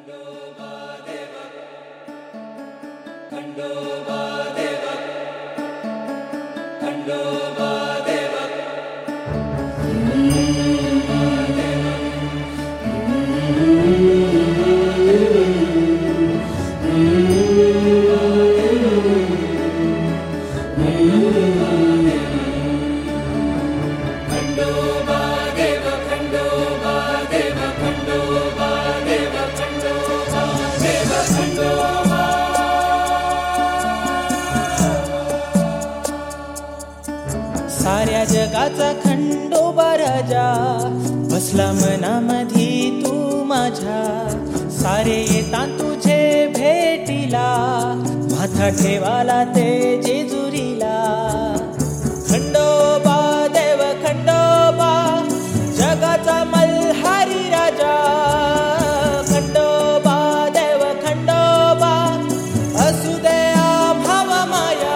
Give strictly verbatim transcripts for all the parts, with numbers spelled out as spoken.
साऱ्या जगाचा खंडोबा राजा बसला मनामधी तू माझ्या. सारे येतात तुझे भेटीला माथा ठेवाला ते जेजुरीला. खंडोबा देव खंडोबा जगाचा मल्हारी राजा. खंडोबा देव खंडोबा असू दे आम्हाव माया.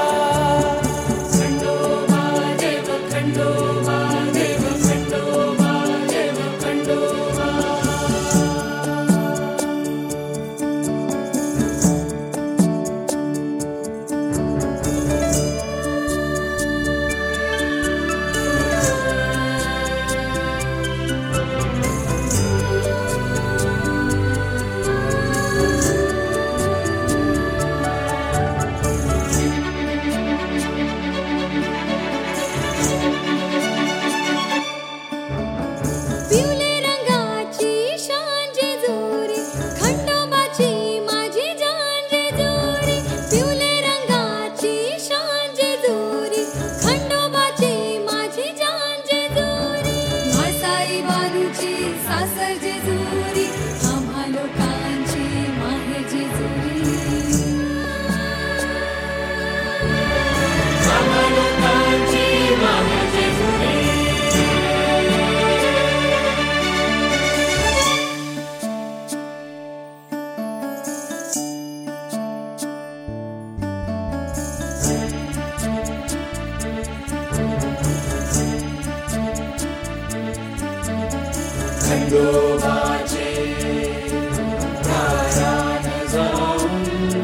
पिवले रंगाची शान जेजुरी खंडोबाची माझी जान जेजुरी. पिवले रंगाची शान जेजुरी खंडोबाची माझी जान जेजुरी. म्हासाई बालूची सासर जेजुरी आम्हा लोकांची माहे जेजुरी. आम्हा लोकांची माहे जेजुरी. खंडोबाचे दारान जाऊन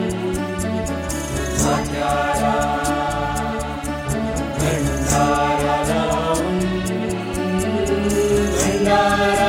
माथ्याला भंडारा लावून भंडारा